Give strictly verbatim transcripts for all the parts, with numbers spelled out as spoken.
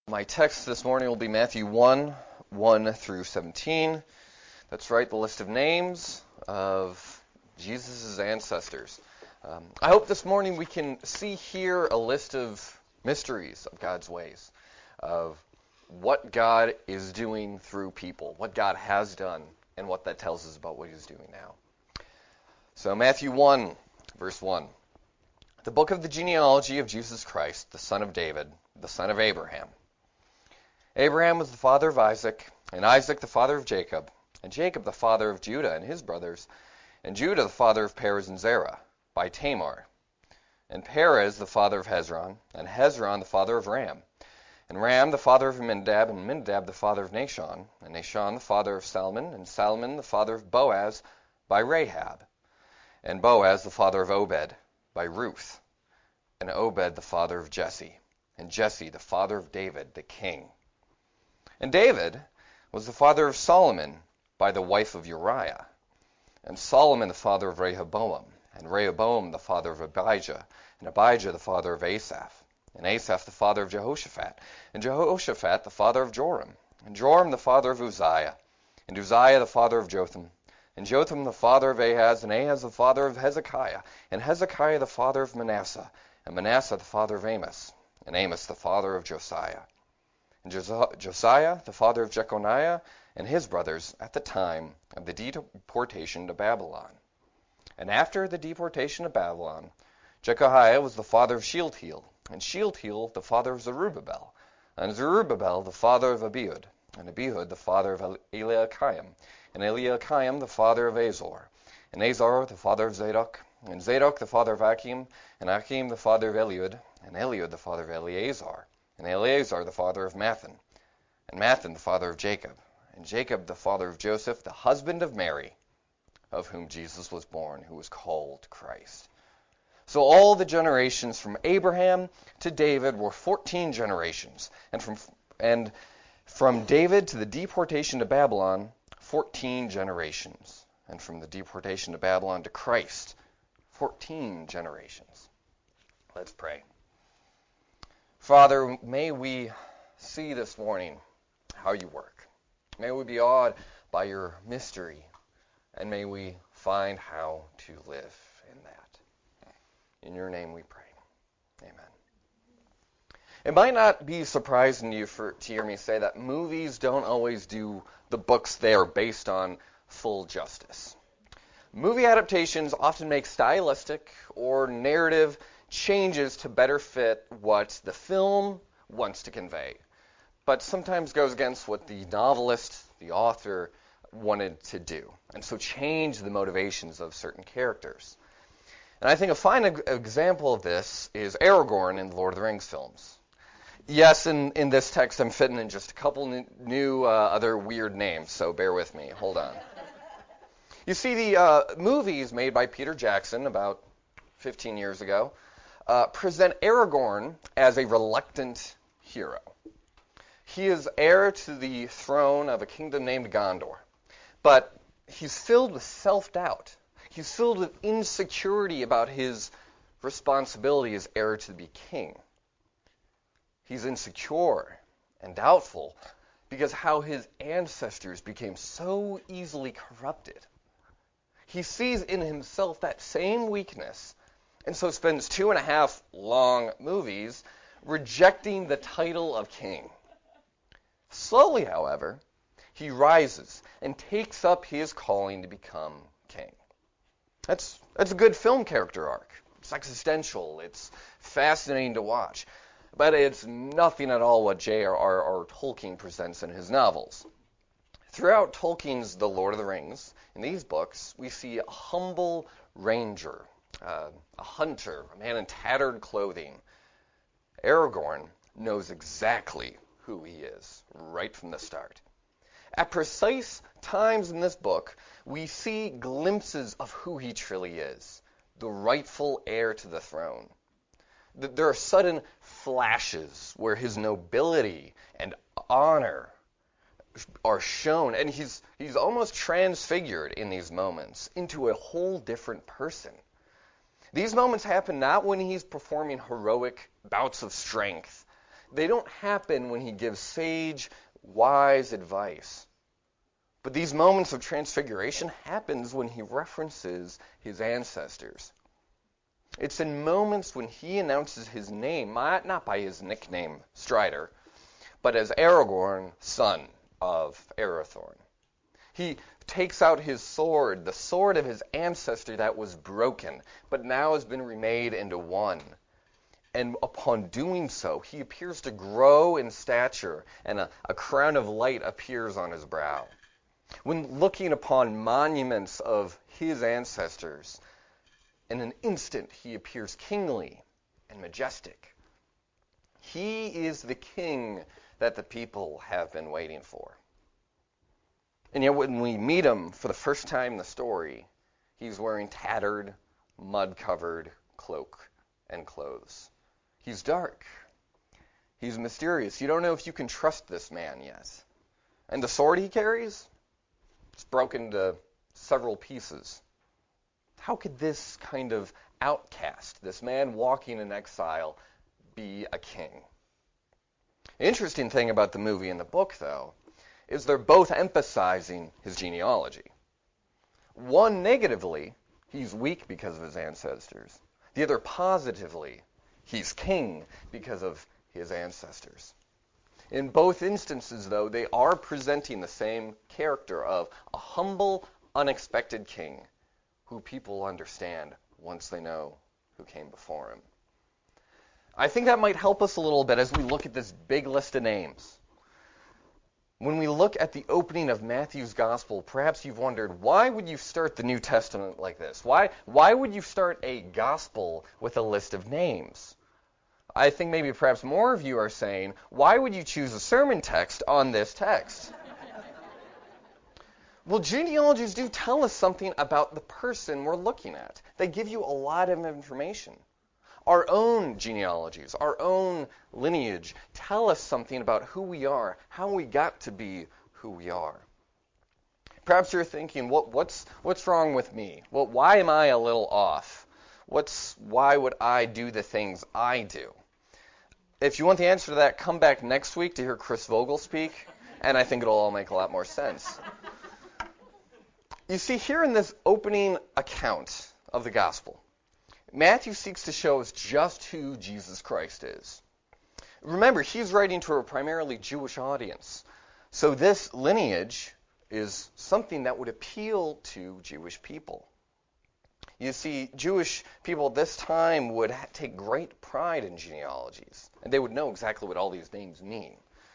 My text this morning will be Matthew one, one through seventeen. That's right, the list of names of Jesus' ancestors. Um, I hope this morning we can see here a list of mysteries of God's ways, of what God is doing through people, what God has done, and what that tells us about what he's doing now. So Matthew one, verse one. The book of the genealogy of Jesus Christ, the son of David, the son of Abraham. Abraham was the father of Isaac, and Isaac the father of Jacob, and Jacob the father of Judah and his brothers, and Judah the father of Perez and Zerah, by Tamar, and Perez the father of Hezron, and Hezron the father of Ram, and Ram the father of Amminadab, and Amminadab the father of Nahshon, and Nahshon the father of Salmon, and Salmon the father of Boaz, by Rahab, and Boaz the father of Obed, by Ruth, and Obed the father of Jesse, and Jesse the father of David the king. And David was the father of Solomon by the wife of Uriah, and Solomon the father of Rehoboam, and Rehoboam the father of Abijah, and Abijah the father of Asaph, and Asaph the father of Jehoshaphat, and Jehoshaphat the father of Joram, and Joram the father of Uzziah, and Uzziah the father of Jotham, and Jotham the father of Ahaz, and Ahaz the father of Hezekiah, and Hezekiah the father of Manasseh, and Manasseh the father of Amos, and Amos the father of Josiah, and Josiah the father of Jeconiah and his brothers at the time of the deportation to Babylon. And after the deportation to Babylon, Jeconiah was the father of Shealtiel, and Shealtiel the father of Zerubbabel, and Zerubbabel the father of Abiud, and Abiud the father of Eliakim, and Eliakim the father of Azor, and Azor the father of Zadok, and Zadok the father of Achim, and Achim the father of Eliud, and Eliud the father of Eleazar, and Eleazar the father of Mathan, and Mathan the father of Jacob, and Jacob the father of Joseph, the husband of Mary, of whom Jesus was born, who was called Christ. So all the generations from Abraham to David were fourteen generations, and from and from David to the deportation to Babylon, fourteen generations, and from the deportation to Babylon to Christ, fourteen generations. Let's pray. Father, may we see this morning how you work. May we be awed by your mystery, and may we find how to live in that. In your name we pray. Amen. It might not be surprising to you for, to hear me say that movies don't always do the books they are based on full justice. Movie adaptations often make stylistic or narrative changes to better fit what the film wants to convey, but sometimes goes against what the novelist, the author, wanted to do, and so change the motivations of certain characters. And I think a fine example of this is Aragorn in the Lord of the Rings films. Yes, in, in this text I'm fitting in just a couple new uh, other weird names, so bear with me. Hold on. You see, the uh, movies made by Peter Jackson about fifteen years ago Uh, present Aragorn as a reluctant hero. He is heir to the throne of a kingdom named Gondor, but he's filled with self-doubt. He's filled with insecurity about his responsibility as heir to be king. He's insecure and doubtful because how his ancestors became so easily corrupted. He sees in himself that same weakness, and so spends two and a half long movies rejecting the title of king. Slowly, however, he rises and takes up his calling to become king. That's, that's a good film character arc. It's existential. It's fascinating to watch. But it's nothing at all what J R R Tolkien presents in his novels. Throughout Tolkien's The Lord of the Rings, in these books, we see a humble ranger, Uh, a hunter, a man in tattered clothing. Aragorn knows exactly who he is right from the start. At precise times in this book, we see glimpses of who he truly is, the rightful heir to the throne. There are sudden flashes where his nobility and honor are shown, and he's he's almost transfigured in these moments into a whole different person. These moments happen not when he's performing heroic bouts of strength They don't happen when he gives sage, wise advice. But these moments of transfiguration happens when he references his ancestors. It's in moments when he announces his name, not by his nickname, Strider, but as Aragorn, son of Arathorn. He takes out his sword, the sword of his ancestor that was broken, but now has been remade into one. And upon doing so, he appears to grow in stature, and a, a crown of light appears on his brow. When looking upon monuments of his ancestors, in an instant he appears kingly and majestic. He is the king that the people have been waiting for. And yet when we meet him for the first time in the story, he's wearing tattered, mud-covered cloak and clothes. He's dark. He's mysterious. You don't know if you can trust this man yet. And the sword he carries, it's broken to several pieces. How could this kind of outcast, this man walking in exile, be a king? The interesting thing about the movie and the book, though, is they're both emphasizing his genealogy. One negatively, he's weak because of his ancestors. The other positively, he's king because of his ancestors. In both instances, though, they are presenting the same character of a humble, unexpected king who people understand once they know who came before him. I think that might help us a little bit as we look at this big list of names. When we look at the opening of Matthew's Gospel, perhaps you've wondered, why would you start the New Testament like this? Why, why would you start a Gospel with a list of names? I think maybe perhaps more of you are saying, why would you choose a sermon text on this text? Well, genealogies do tell us something about the person we're looking at. They give you a lot of information. Our own genealogies, our own lineage, tell us something about who we are, how we got to be who we are. Perhaps you're thinking, what, what's, what's wrong with me? Well, why am I a little off? What's, why would I do the things I do? If you want the answer to that, come back next week to hear Chris Vogel speak, and I think it'll all make a lot more sense. You see, here in this opening account of the gospel, Matthew seeks to show us just who Jesus Christ is. Remember, he's writing to a primarily Jewish audience. So this lineage is something that would appeal to Jewish people. You see, Jewish people at this time would ha- take great pride in genealogies, and they would know exactly what all these names mean.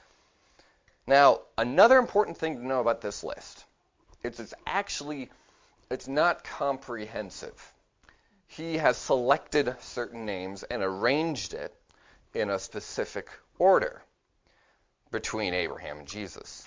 Now, another important thing to know about this list is it's actually, it's not comprehensive. He has selected certain names and arranged it in a specific order between Abraham and Jesus.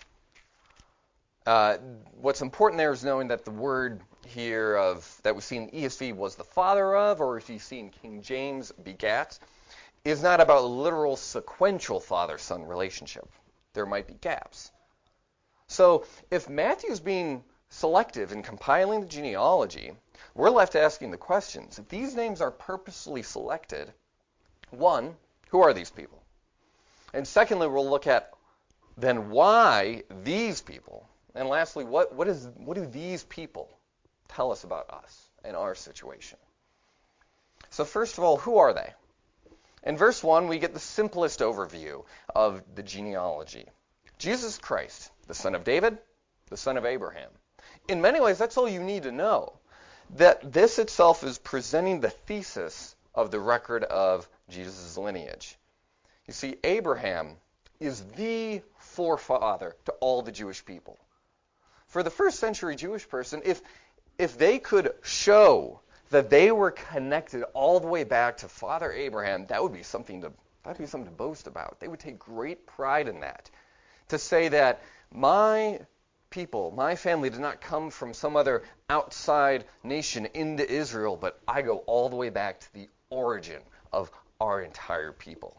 Uh, what's important there is knowing that the word here of that we see in E S V was the father of, or if you see in King James, begat, is not about a literal sequential father-son relationship. There might be gaps. So if Matthew's being selective in compiling the genealogy, we're left asking the questions. If these names are purposely selected, one, who are these people? And secondly, we'll look at then why these people. And lastly, what, what, is, what do these people tell us about us and our situation? So first of all, who are they? In verse one, we get the simplest overview of the genealogy. Jesus Christ, the son of David, the son of Abraham. In many ways, that's all you need to know. That this itself is presenting the thesis of the record of Jesus' lineage. You see, Abraham is the forefather to all the Jewish people. For the first century Jewish person, if if they could show that they were connected all the way back to Father Abraham, that would be something to that'd be something to boast about. They would take great pride in that. To say that my people, my family did not come from some other outside nation into Israel, but I go all the way back to the origin of our entire people.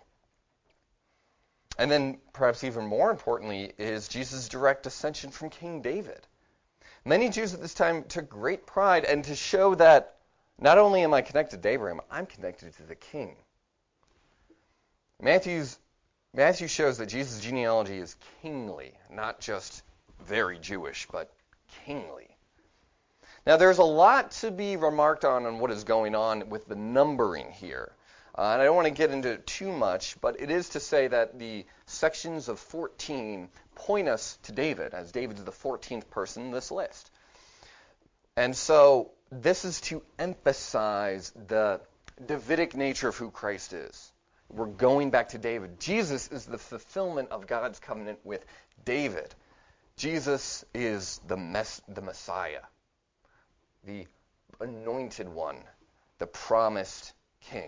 And then, perhaps even more importantly, is Jesus' direct ascension from King David. Many Jews at this time took great pride, and to show that not only am I connected to Abraham, I'm connected to the king. Matthew's Matthew shows that Jesus' genealogy is kingly, not just very Jewish, but kingly. Now, there's a lot to be remarked on on what is going on with the numbering here. Uh, and I don't want to get into it too much, but it is to say that the sections of fourteen point us to David, as David is the fourteenth person in this list. And so this is to emphasize the Davidic nature of who Christ is. We're going back to David. Jesus is the fulfillment of God's covenant with David. Jesus is the, mess, the Messiah, the anointed one, the promised king.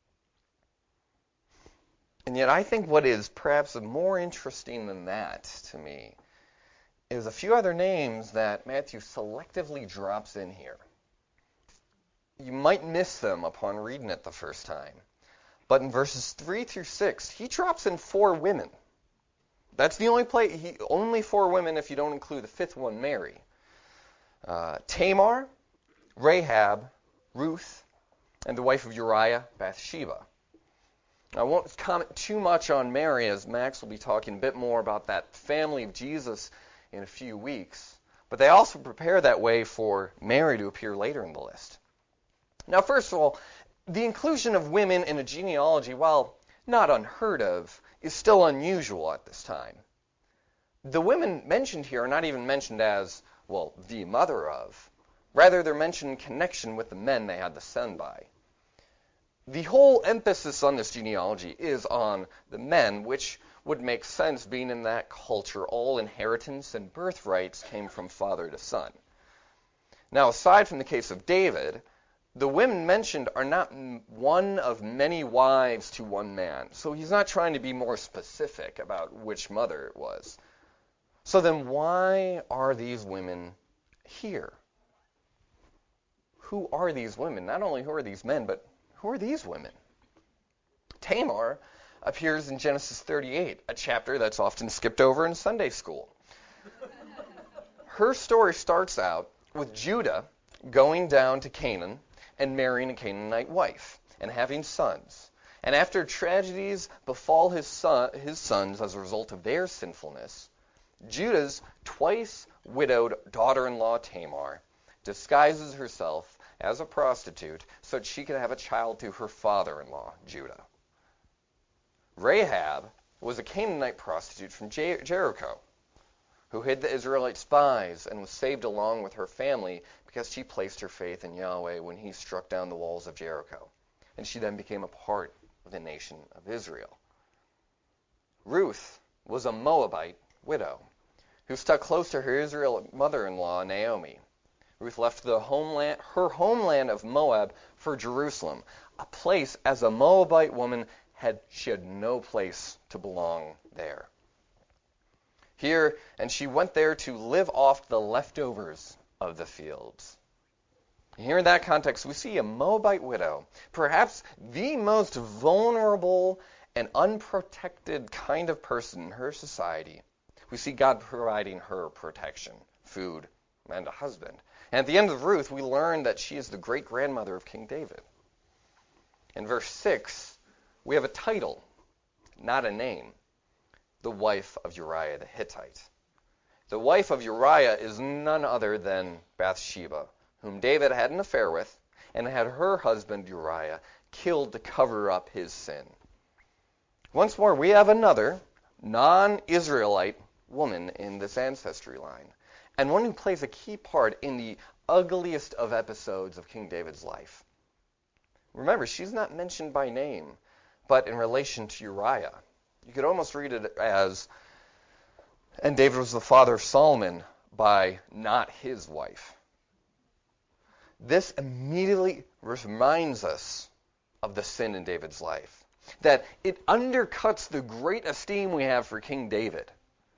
And yet I think what is perhaps more interesting than that to me is a few other names that Matthew selectively drops in here. You might miss them upon reading it the first time. But in verses three through six, he drops in four women. That's the only place, he, only four women if you don't include the fifth one, Mary. Uh, Tamar, Rahab, Ruth, and the wife of Uriah, Bathsheba. I won't comment too much on Mary, as Max will be talking a bit more about that family of Jesus in a few weeks. But they also prepare that way for Mary to appear later in the list. Now, first of all, the inclusion of women in a genealogy, while not unheard of, is still unusual at this time. The women mentioned here are not even mentioned as, well, the mother of. Rather, they're mentioned in connection with the men they had to send by. The whole emphasis on this genealogy is on the men, which would make sense being in that culture all inheritance and birthrights came from father to son. Now, aside from the case of David, the women mentioned are not one of many wives to one man. So he's not trying to be more specific about which mother it was. So then why are these women here? Who are these women? Not only who are these men, but who are these women? Tamar appears in Genesis thirty-eight, a chapter that's often skipped over in Sunday school. Her story starts out with Judah going down to Canaan and marrying a Canaanite wife and having sons. And after tragedies befall his, son, his sons as a result of their sinfulness, Judah's twice widowed daughter-in-law Tamar disguises herself as a prostitute so that she could have a child to her father-in-law, Judah. Rahab was a Canaanite prostitute from Jer- Jericho who hid the Israelite spies and was saved along with her family because she placed her faith in Yahweh when he struck down the walls of Jericho. And she then became a part of the nation of Israel. Ruth was a Moabite widow who stuck close to her Israelite mother-in-law, Naomi. Ruth left the homeland, her homeland of Moab for Jerusalem, a place as a Moabite woman had she had no place to belong there. Here, and she went there to live off the leftovers of the fields. Here in that context, we see a Moabite widow, perhaps the most vulnerable and unprotected kind of person in her society. We see God providing her protection, food, and a husband. And at the end of Ruth, we learn that she is the great-grandmother of King David. In verse six, we have a title, not a name. The wife of Uriah the Hittite. The wife of Uriah is none other than Bathsheba, whom David had an affair with, and had her husband Uriah killed to cover up his sin. Once more, we have another non-Israelite woman in this ancestry line, and one who plays a key part in the ugliest of episodes of King David's life. Remember, she's not mentioned by name, but in relation to Uriah. You could almost read it as, and David was the father of Solomon by not his wife. This immediately reminds us of the sin in David's life, that it undercuts the great esteem we have for King David,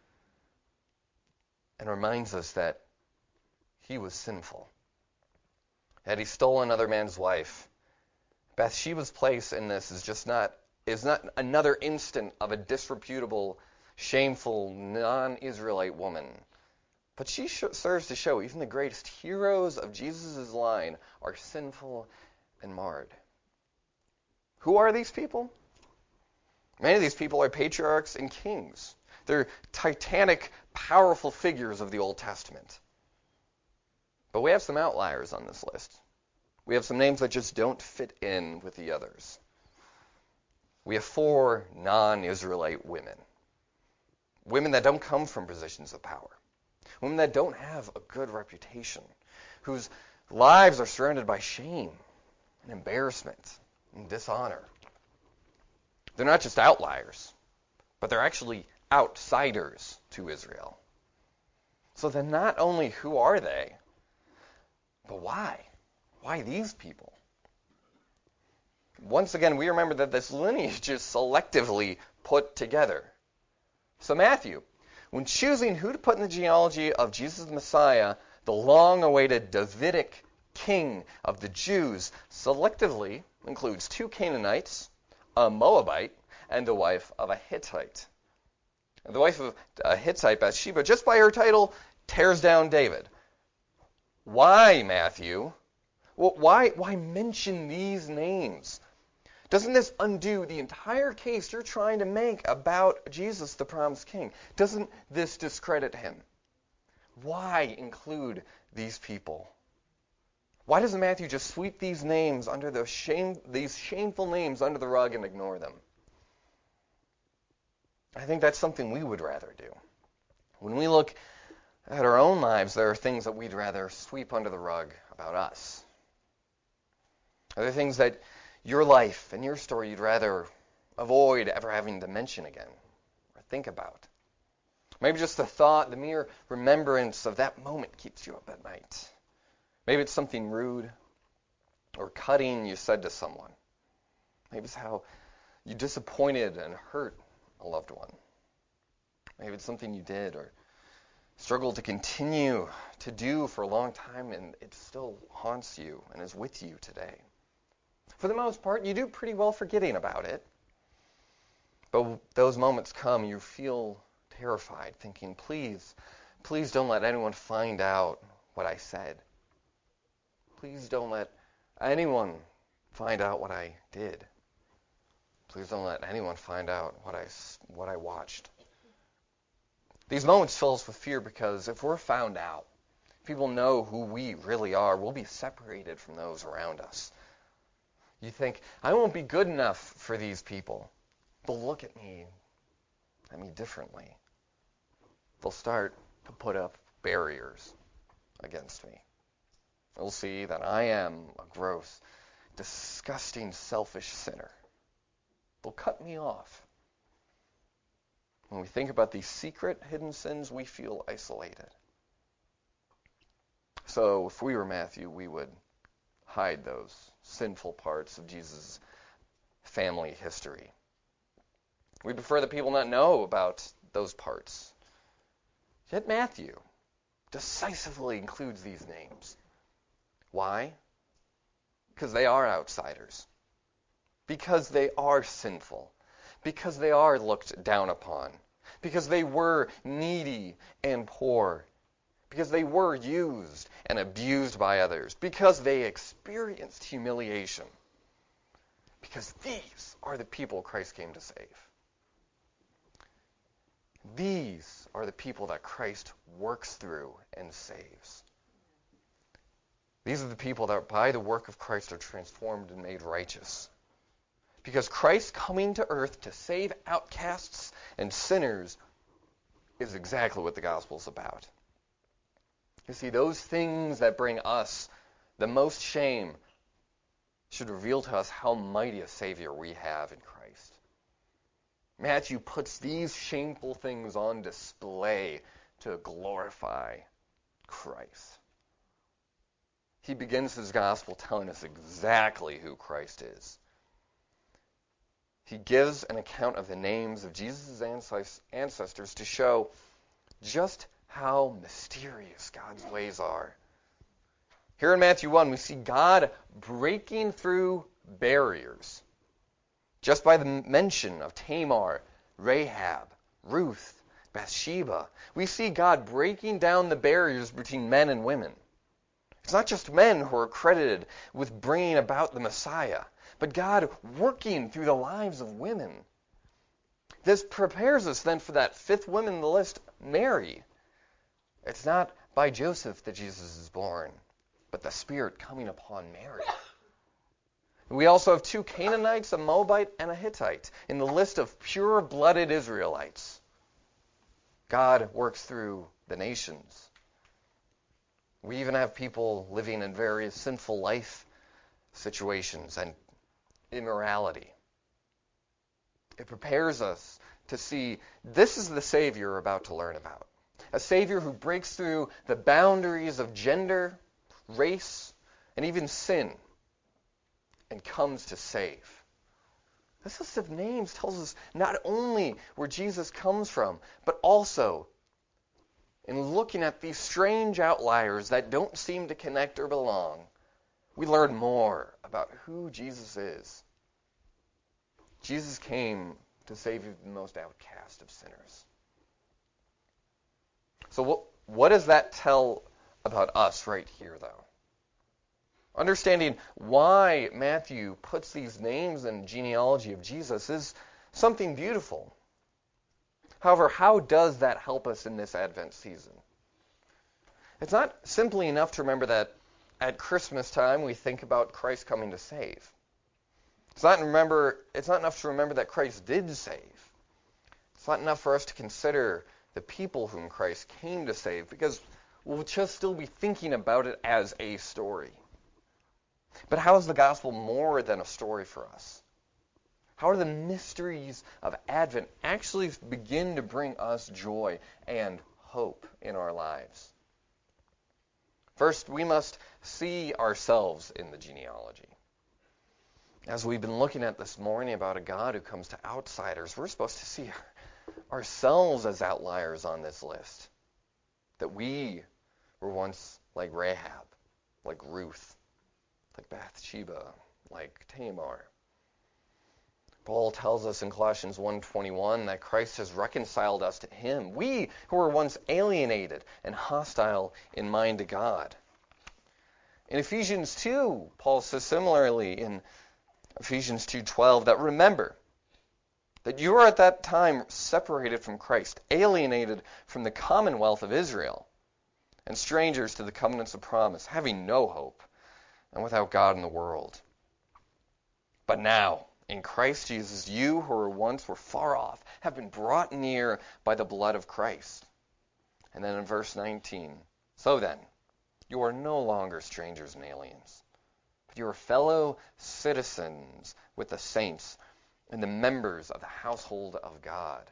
and reminds us that he was sinful. Had he stolen another man's wife, Bathsheba's place in this is just not is not another instant of a disreputable, shameful, non-Israelite woman. But she sh- serves to show even the greatest heroes of Jesus' line are sinful and marred. Who are these people? Many of these people are patriarchs and kings. They're titanic, powerful figures of the Old Testament. But we have some outliers on this list. We have some names that just don't fit in with the others. We have four non-Israelite women. Women that don't come from positions of power. Women that don't have a good reputation. Whose lives are surrounded by shame and embarrassment and dishonor. They're not just outliers, but they're actually outsiders to Israel. So then not only who are they, but why? Why these people? Once again, we remember that this lineage is selectively put together. So Matthew, when choosing who to put in the genealogy of Jesus the Messiah, the long-awaited Davidic king of the Jews, selectively includes two Canaanites, a Moabite, and the wife of a Hittite. The wife of a Hittite, Bathsheba, just by her title, tears down David. Why, Matthew? Well, why, why mention these names? Doesn't this undo the entire case you're trying to make about Jesus, the promised king? Doesn't this discredit him? Why include these people? Why doesn't Matthew just sweep these names under the shame, these shameful names under the rug and ignore them? I think that's something we would rather do. When we look at our own lives, there are things that we'd rather sweep under the rug about us. Are there things that your life and your story you'd rather avoid ever having to mention again or think about? Maybe just the thought, the mere remembrance of that moment keeps you up at night. Maybe it's something rude or cutting you said to someone. Maybe it's how you disappointed and hurt a loved one. Maybe it's something you did or struggled to continue to do for a long time and it still haunts you and is with you today. For the most part, you do pretty well forgetting about it. But those moments come, you feel terrified, thinking, please, please don't let anyone find out what I said. Please don't let anyone find out what I did. Please don't let anyone find out what I, what I watched. These moments fill us with fear because if we're found out, if people know who we really are, we'll be separated from those around us. You think, I won't be good enough for these people. They'll look at me, at me differently. They'll start to put up barriers against me. They'll see that I am a gross, disgusting, selfish sinner. They'll cut me off. When we think about these secret, hidden sins, we feel isolated. So if we were Matthew, we would hide those sinful parts of Jesus' family history. We prefer that people not know about those parts. Yet Matthew decisively includes these names. Why? Because they are outsiders. Because they are sinful. Because they are looked down upon. Because they were needy and poor. Because they were used and abused by others. Because they experienced humiliation. Because these are the people Christ came to save. These are the people that Christ works through and saves. These are the people that by the work of Christ are transformed and made righteous. Because Christ coming to earth to save outcasts and sinners is exactly what the gospel is about. You see, those things that bring us the most shame should reveal to us how mighty a Savior we have in Christ. Matthew puts these shameful things on display to glorify Christ. He begins his gospel telling us exactly who Christ is. He gives an account of the names of Jesus' ancestors to show just how mysterious God's ways are. Here in Matthew one, we see God breaking through barriers. Just by the mention of Tamar, Rahab, Ruth, Bathsheba, we see God breaking down the barriers between men and women. It's not just men who are credited with bringing about the Messiah, but God working through the lives of women. This prepares us then for that fifth woman in the list, Mary. It's not by Joseph that Jesus is born, but the Spirit coming upon Mary. We also have two Canaanites, a Moabite, and a Hittite in the list of pure-blooded Israelites. God works through the nations. We even have people living in various sinful life situations and immorality. It prepares us to see this is the Savior we're about to learn about. A Savior who breaks through the boundaries of gender, race, and even sin, and comes to save. This list of names tells us not only where Jesus comes from, but also in looking at these strange outliers that don't seem to connect or belong, we learn more about who Jesus is. Jesus came to save the most outcast of sinners. So what, what does that tell about us right here, though? Understanding why Matthew puts these names in the genealogy of Jesus is something beautiful. However, how does that help us in this Advent season? It's not simply enough to remember that at Christmas time we think about Christ coming to save. It's not remember. It's not enough to remember that Christ did save. It's not enough for us to consider the people whom Christ came to save, because we'll just still be thinking about it as a story. But how is the gospel more than a story for us? How do the mysteries of Advent actually begin to bring us joy and hope in our lives? First, we must see ourselves in the genealogy. As we've been looking at this morning about a God who comes to outsiders, we're supposed to see ourselves as outliers on this list. That we were once like Rahab, like Ruth, like Bathsheba, like Tamar. Paul tells us in Colossians one twenty-one that Christ has reconciled us to him. We who were once alienated and hostile in mind to God. In Ephesians two, Paul says similarly in Ephesians two twelve that remember that you were at that time separated from Christ, alienated from the commonwealth of Israel, and strangers to the covenants of promise, having no hope, and without God in the world. But now, in Christ Jesus, you who were once were far off have been brought near by the blood of Christ. And then in verse nineteen, so then, you are no longer strangers and aliens, but you are fellow citizens with the saints and the members of the household of God.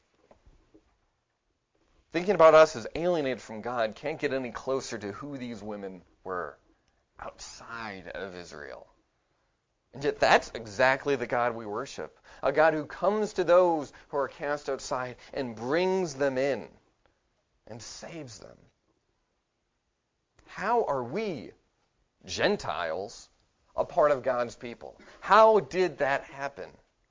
Thinking about us as alienated from God can't get any closer to who these women were outside of Israel. And yet that's exactly the God we worship. A God who comes to those who are cast outside and brings them in and saves them. How are we, Gentiles, a part of God's people? How did that happen?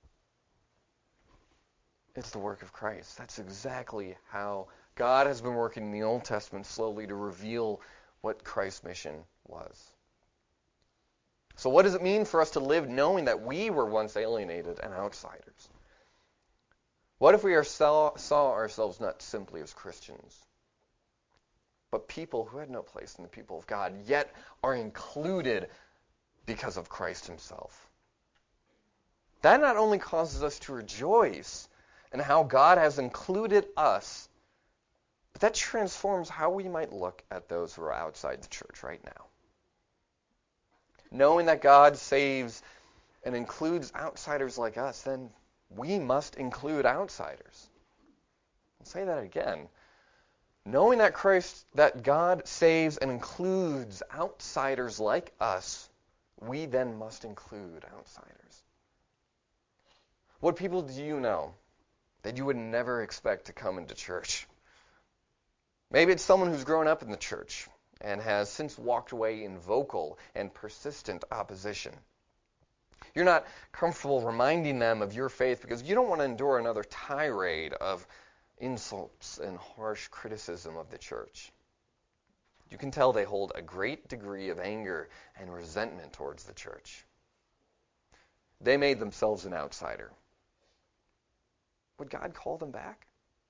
It's the work of Christ. That's exactly how God has been working in the Old Testament slowly to reveal what Christ's mission was. So what does it mean for us to live knowing that we were once alienated and outsiders? What if we are saw, saw ourselves not simply as Christians, but people who had no place in the people of God, yet are included because of Christ himself? That not only causes us to rejoice in how God has included us, but that transforms how we might look at those who are outside the church right now. Knowing that God saves and includes outsiders like us, then we must include outsiders. I'll say that again. Knowing that Christ, that God saves and includes outsiders like us, we then must include outsiders. What people do you know that you would never expect to come into church? Maybe it's someone who's grown up in the church and has since walked away in vocal and persistent opposition. You're not comfortable reminding them of your faith because you don't want to endure another tirade of insults and harsh criticism of the church. You can tell they hold a great degree of anger and resentment towards the church. They made themselves an outsider. would God call them back?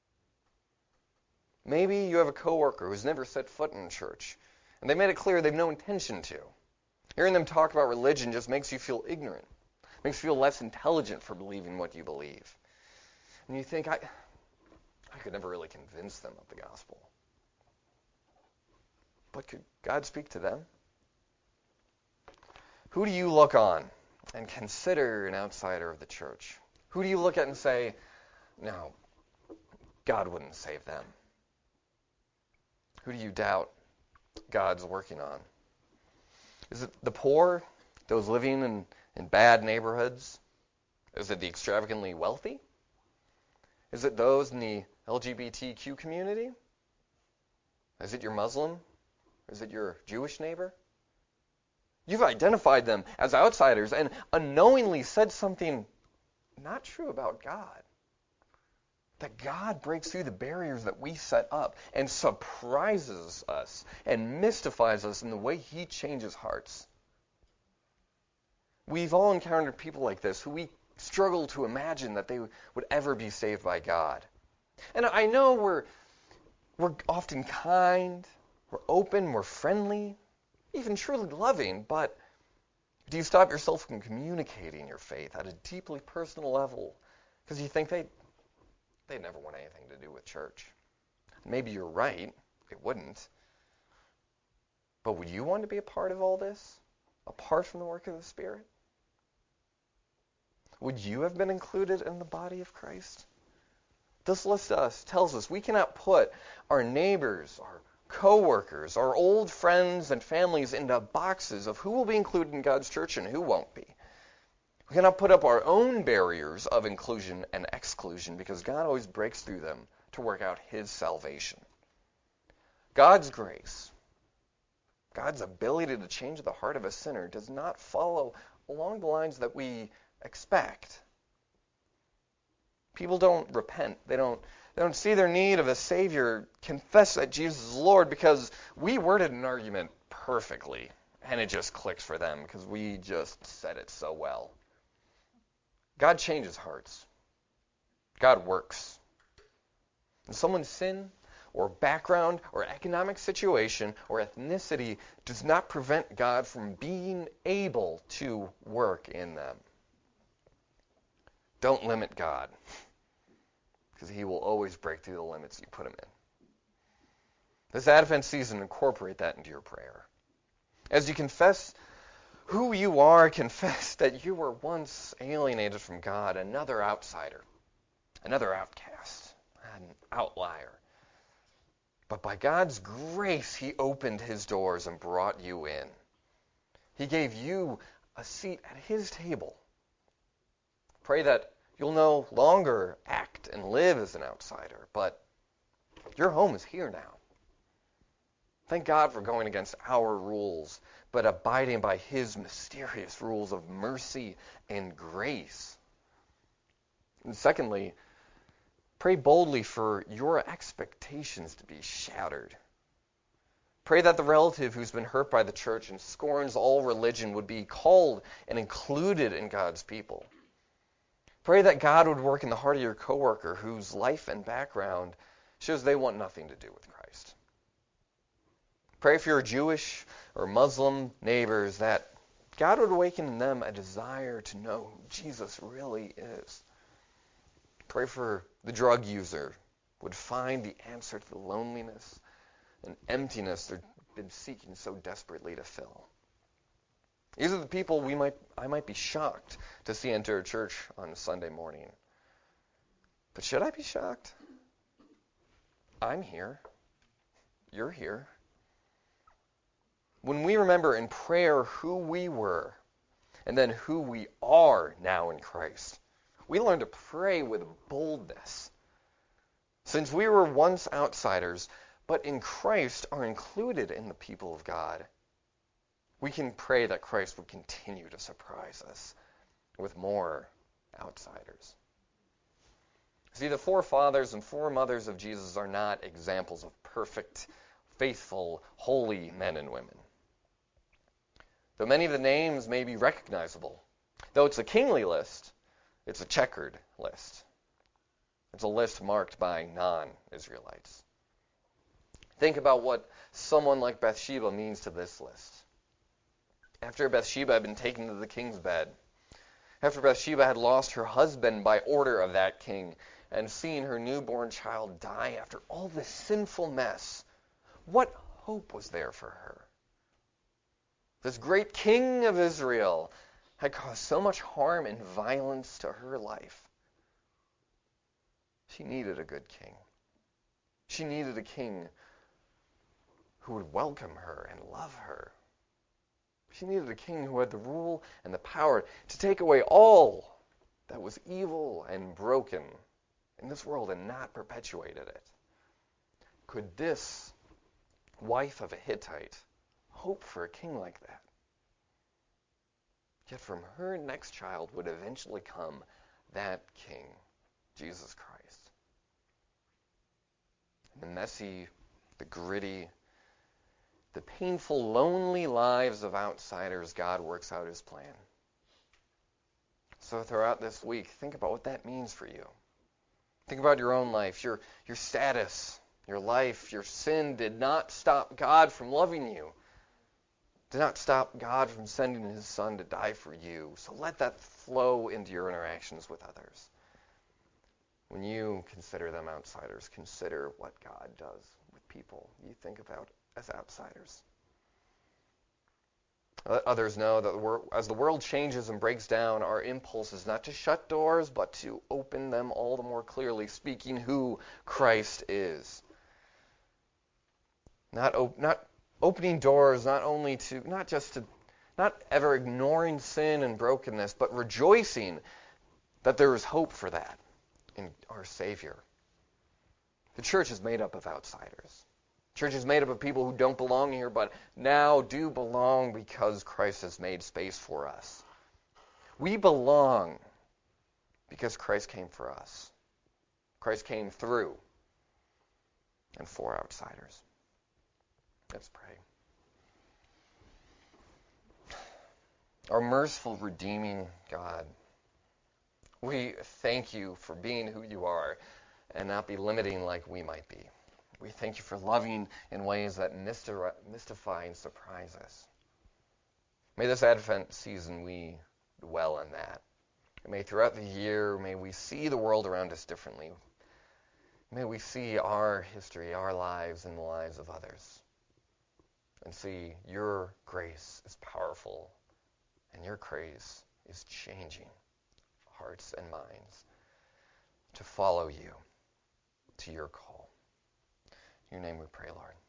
Maybe you have a coworker who's never set foot in church, and they made it clear they've no intention to. Hearing them talk about religion just makes you feel ignorant, makes you feel less intelligent for believing what you believe. And you think, I, I could never really convince them of the gospel. But could God speak to them? Who do you look on and consider an outsider of the church? Who do you look at and say, no, God wouldn't save them? Who do you doubt God's working on? Is it the poor, those living in, in bad neighborhoods? Is it the extravagantly wealthy? Is it those in the L G B T Q community? Is it your Muslim? Is it your Jewish neighbor? You've identified them as outsiders and unknowingly said something not true about God. That God breaks through the barriers that we set up and surprises us and mystifies us in the way He changes hearts. We've all encountered people like this who we struggle to imagine that they would ever be saved by God. And I know we're we're often kind, we're open, we're friendly, even truly loving, but do you stop yourself from communicating your faith at a deeply personal level because you think they they never want anything to do with church? Maybe you're right, it wouldn't. But would you want to be a part of all this, apart from the work of the Spirit? Would you have been included in the body of Christ? This list us tells us we cannot put our neighbors, our co-workers, our old friends and families into boxes of who will be included in God's church and who won't be. We cannot put up our own barriers of inclusion and exclusion because God always breaks through them to work out His salvation. God's grace, God's ability to change the heart of a sinner does not follow along the lines that we expect. People don't repent. They don't They don't see their need of a Savior, confess that Jesus is Lord because we worded an argument perfectly, and it just clicks for them because we just said it so well. God changes hearts. God works. And someone's sin or background or economic situation or ethnicity does not prevent God from being able to work in them. Don't limit God, because He will always break through the limits you put Him in. This Advent season, incorporate that into your prayer. As you confess who you are, confess that you were once alienated from God, another outsider, another outcast, an outlier. But by God's grace, He opened His doors and brought you in. He gave you a seat at His table. Pray that you'll no longer act and live as an outsider, but your home is here now. Thank God for going against our rules, but abiding by His mysterious rules of mercy and grace. And secondly, pray boldly for your expectations to be shattered. Pray that the relative who's been hurt by the church and scorns all religion would be called and included in God's people. Pray that God would work in the heart of your coworker whose life and background shows they want nothing to do with Christ. Pray for your Jewish or Muslim neighbors that God would awaken in them a desire to know who Jesus really is. Pray for the drug user would find the answer to the loneliness and emptiness they've been seeking so desperately to fill. These are the people we might I might be shocked to see enter a church on a Sunday morning. But should I be shocked? I'm here. You're here. When we remember in prayer who we were and then who we are now in Christ, we learn to pray with boldness. Since we were once outsiders, but in Christ are included in the people of God, we can pray that Christ would continue to surprise us with more outsiders. See, the forefathers and foremothers of Jesus are not examples of perfect, faithful, holy men and women. Though many of the names may be recognizable, though it's a kingly list, it's a checkered list. It's a list marked by non-Israelites. Think about what someone like Bathsheba means to this list. After Bathsheba had been taken to the king's bed, after Bathsheba had lost her husband by order of that king, and seen her newborn child die after all this sinful mess, what hope was there for her? This great king of Israel had caused so much harm and violence to her life. She needed a good king. She needed a king who would welcome her and love her. She needed a king who had the rule and the power to take away all that was evil and broken in this world and not perpetuated it. Could this wife of a Hittite hope for a king like that? Yet from her next child would eventually come that king, Jesus Christ. The messy, the gritty, the painful, lonely lives of outsiders, God works out his plan. So throughout this week, think about what that means for you. Think about your own life, your, your status, your life, your sin did not stop God from loving you. Did not stop God from sending his son to die for you. So let that flow into your interactions with others. When you consider them outsiders, consider what God does with people you think about as outsiders. Let others know that as the world changes and breaks down, our impulse is not to shut doors, but to open them all the more clearly, speaking who Christ is. Not, op- not opening doors, not only to, not just to, not ever ignoring sin and brokenness, but rejoicing that there is hope for that in our Savior. The church is made up of outsiders. Church is made up of people who don't belong here, but now do belong because Christ has made space for us. We belong because Christ came for us. Christ came through and for outsiders. Let's pray. Our merciful, redeeming God, we thank you for being who you are and not be limiting like we might be. We thank you for loving in ways that mystify and surprise us. May this Advent season we dwell on that. And may throughout the year, may we see the world around us differently. May we see our history, our lives, and the lives of others. And see your grace is powerful, and your grace is changing hearts and minds to follow you, to your call. In your name we pray, Lord.